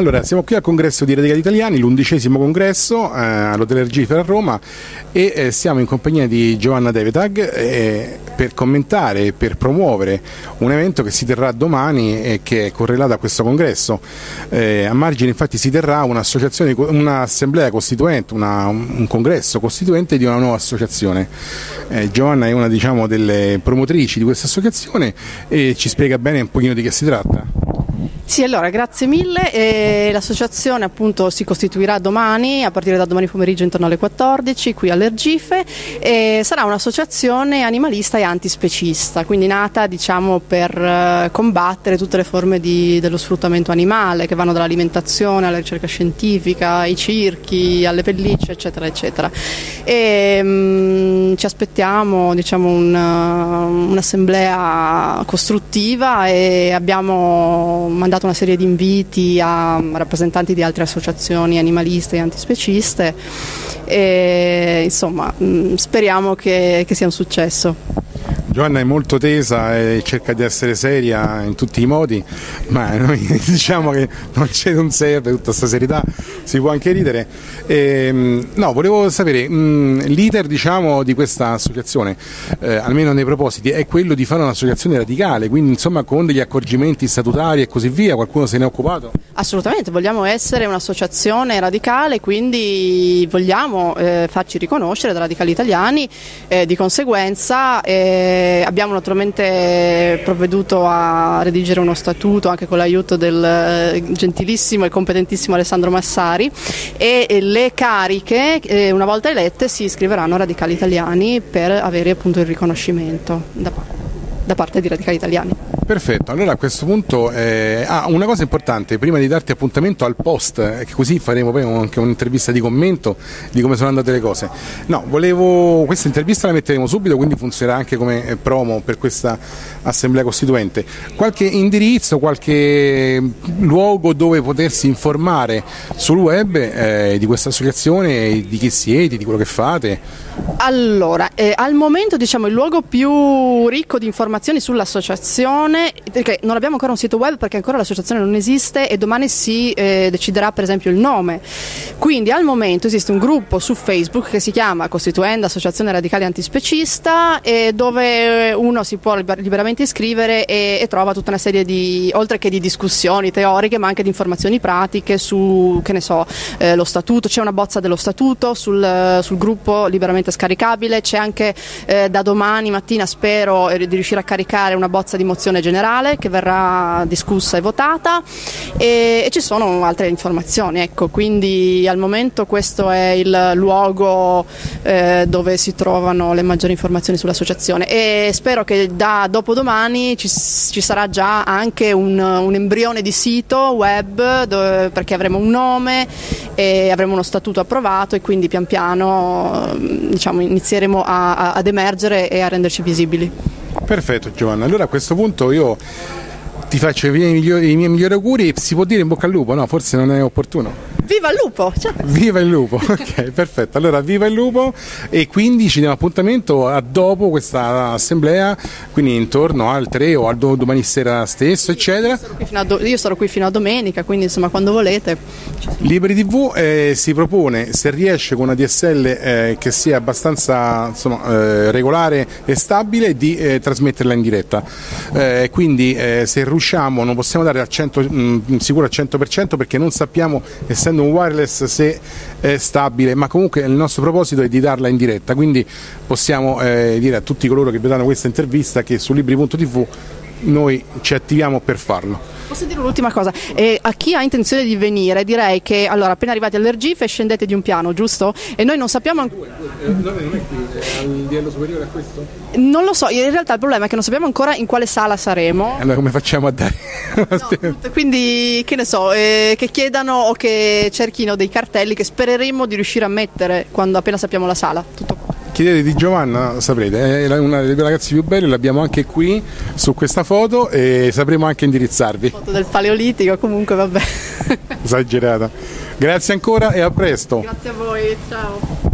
Allora, siamo qui al congresso di Radicali Italiani, l'11° congresso all'Hotel Ergife a Roma e siamo in compagnia di Giovanna Devetag per commentare e per promuovere un evento che si terrà domani e che è correlato a questo congresso. A margine infatti si terrà un'assemblea costituente, un congresso costituente di una nuova associazione. Giovanna è una delle promotrici di questa associazione e ci spiega bene un pochino di che si tratta. Sì, allora grazie mille. L'associazione appunto si costituirà domani, a partire da domani pomeriggio intorno alle 14 qui all'Ergife, e sarà un'associazione animalista e antispecista, quindi nata per combattere tutte le forme dello sfruttamento animale che vanno dall'alimentazione alla ricerca scientifica, ai circhi, alle pellicce eccetera eccetera. Ci aspettiamo un'assemblea costruttiva e abbiamo mandato una serie di inviti a rappresentanti di altre associazioni animaliste e antispeciste e insomma speriamo che sia un successo. Giovanna è molto tesa e cerca di essere seria in tutti i modi, ma noi diciamo che non serve tutta questa serietà, si può anche ridere. No, volevo sapere, l'iter di questa associazione, almeno nei propositi, è quello di fare un'associazione radicale, quindi insomma con degli accorgimenti statutari e così via. Qualcuno se ne è occupato? Assolutamente, vogliamo essere un'associazione radicale, quindi vogliamo farci riconoscere da Radicali Italiani, di conseguenza abbiamo naturalmente provveduto a redigere uno statuto anche con l'aiuto del gentilissimo e competentissimo Alessandro Massari, e le cariche una volta elette si iscriveranno a Radicali Italiani per avere appunto il riconoscimento da parte di Radicali Italiani. Perfetto, allora a questo punto una cosa importante, prima di darti appuntamento al post, che così faremo poi anche un'intervista di commento di come sono andate le cose. No, questa intervista la metteremo subito, quindi funzionerà anche come promo per questa assemblea costituente. Qualche indirizzo, qualche luogo dove potersi informare sul web di questa associazione, di chi siete, di quello che fate? Allora, al momento il luogo più ricco di informazioni sull'associazione, perché non abbiamo ancora un sito web perché ancora l'associazione non esiste e domani si deciderà per esempio il nome, quindi al momento esiste un gruppo su Facebook che si chiama Costituenda Associazione Radicale Antispecista, dove uno si può liberamente iscrivere e trova tutta una serie oltre che di discussioni teoriche ma anche di informazioni pratiche su, lo statuto. C'è una bozza dello statuto sul gruppo liberamente scaricabile, c'è anche da domani mattina spero di riuscire a caricare una bozza di mozione generale che verrà discussa e votata, e ci sono altre informazioni, quindi al momento questo è il luogo dove si trovano le maggiori informazioni sull'associazione, e spero che da dopodomani ci sarà già anche un embrione di sito web perché avremo un nome e avremo uno statuto approvato, e quindi pian piano inizieremo ad emergere e a renderci visibili. Perfetto Giovanna, allora a questo punto io ti faccio i miei migliori auguri. Si può dire in bocca al lupo? No, forse non è opportuno. Viva il lupo! Ciao. Viva il lupo, ok, perfetto. Allora viva il lupo, e quindi ci diamo appuntamento a dopo questa assemblea, quindi intorno al 3 o al domani sera stesso, eccetera. Io sarò qui fino a domenica, quindi insomma quando volete. Liberi TV si propone, se riesce con una DSL che sia abbastanza regolare e stabile, di trasmetterla in diretta. Quindi se riusciamo, non possiamo dare sicuro al 100% perché non sappiamo, essendo un wireless, se è stabile, ma comunque il nostro proposito è di darla in diretta, quindi possiamo dire a tutti coloro che vedranno questa intervista che su libri.tv noi ci attiviamo per farlo. Posso dire un'ultima cosa? A chi ha intenzione di venire direi che allora appena arrivati all'Ergife scendete di un piano, giusto? E noi non sappiamo non è al livello superiore a questo? Non lo so, in realtà il problema è che non sappiamo ancora in quale sala saremo. Allora come facciamo a dare? Quindi che ne so, che chiedano o che cerchino dei cartelli che spereremo di riuscire a mettere quando appena sappiamo la sala. Tutto qua. Chiedete di Giovanna, saprete, è una delle ragazze più belle, l'abbiamo anche qui su questa foto e sapremo anche indirizzarvi. Foto del Paleolitico, comunque vabbè. Esagerata. Grazie ancora e a presto. Grazie a voi, ciao.